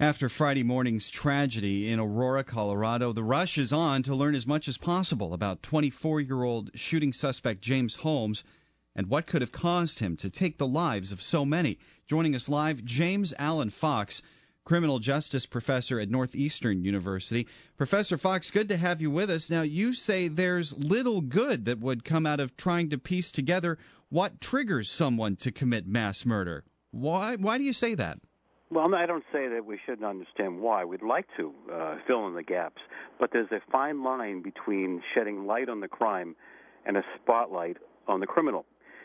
After Friday morning's tragedy in Aurora, Colorado, the rush is on to learn as much as possible about 24-year-old shooting suspect James Holmes and what could have caused him to take the lives of so many. Joining us live, James Allen Fox, criminal justice professor at Northeastern University. Professor Fox, good to have you with us. Now, you say there's little good that would come out of trying to piece together what triggers someone to commit mass murder. Why do you say that? Well, I don't say that we shouldn't understand why. We'd like to fill in the gaps. But there's a fine line between shedding light on the crime and a spotlight on the criminal.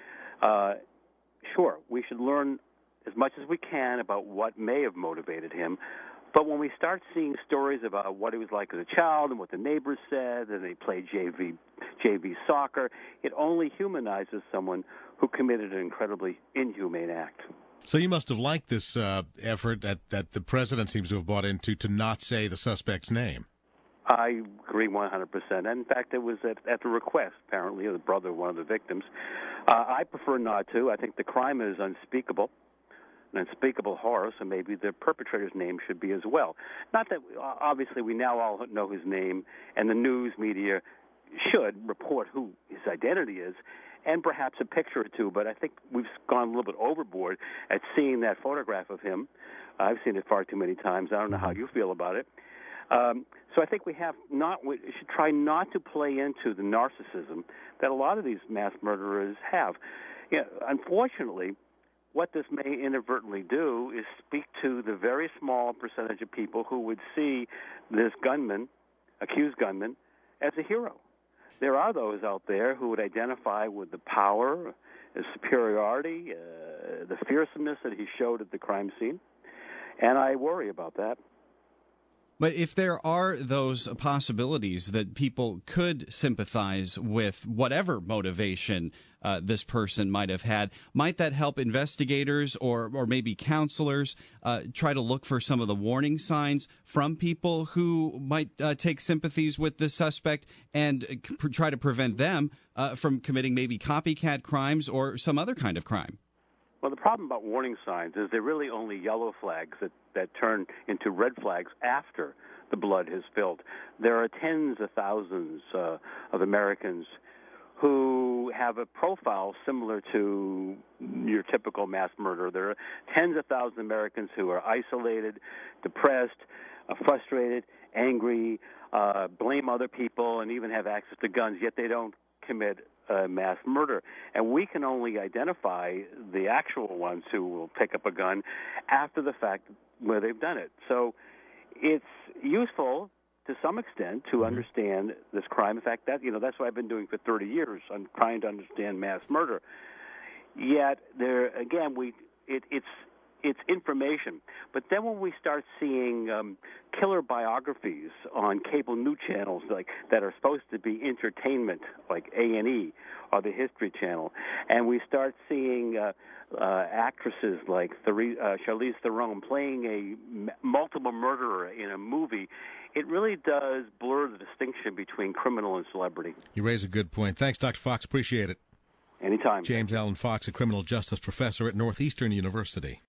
Sure, we should learn as much as we can about what may have motivated him. But when we start seeing stories about what he was like as a child and what the neighbors said, and they played JV soccer, it only humanizes someone who committed an incredibly inhumane act. So you must have liked this effort that the president seems to have bought into to not say the suspect's name. I agree 100%. And in fact, it was at the request, apparently, of the brother of one of the victims. I prefer not to. I think the crime is unspeakable, an unspeakable horror, so maybe the perpetrator's name should be as well. Not that, obviously, we now all know his name, and the news media should report who his identity is, and perhaps a picture or two, but I think we've gone a little bit overboard at seeing that photograph of him. I've seen it far too many times. I don't know how you feel about it. So I think we should try not to play into the narcissism that a lot of these mass murderers have. Unfortunately, what this may inadvertently do is speak to the very small percentage of people who would see this accused gunman, as a hero. There are those out there who would identify with the power, the superiority, the fearsomeness that he showed at the crime scene, and I worry about that. But if there are those possibilities that people could sympathize with whatever motivation this person might have had, might that help investigators or maybe counselors try to look for some of the warning signs from people who might take sympathies with the suspect and try to prevent them from committing maybe copycat crimes or some other kind of crime? Well, the problem about warning signs is they're really only yellow flags that turn into red flags after the blood has spilled. There are tens of thousands of Americans who have a profile similar to your typical mass murderer. There are tens of thousands of Americans who are isolated, depressed, frustrated, angry, blame other people, and even have access to guns, yet they don't commit mass murder. And we can only identify the actual ones who will pick up a gun after the fact where they've done it. So it's useful to some extent to understand this crime. In fact, that's what I've been doing for 30 years. I'm trying to understand mass murder. Yet there again, it's information. But then when we start seeing killer biographies on cable news channels that are supposed to be entertainment, like A&E or the History Channel, and we start seeing actresses like Charlize Theron playing a multiple murderer in a movie, it really does blur the distinction between criminal and celebrity. You raise a good point. Thanks, Dr. Fox. Appreciate it. Anytime. James Allen Fox, a criminal justice professor at Northeastern University.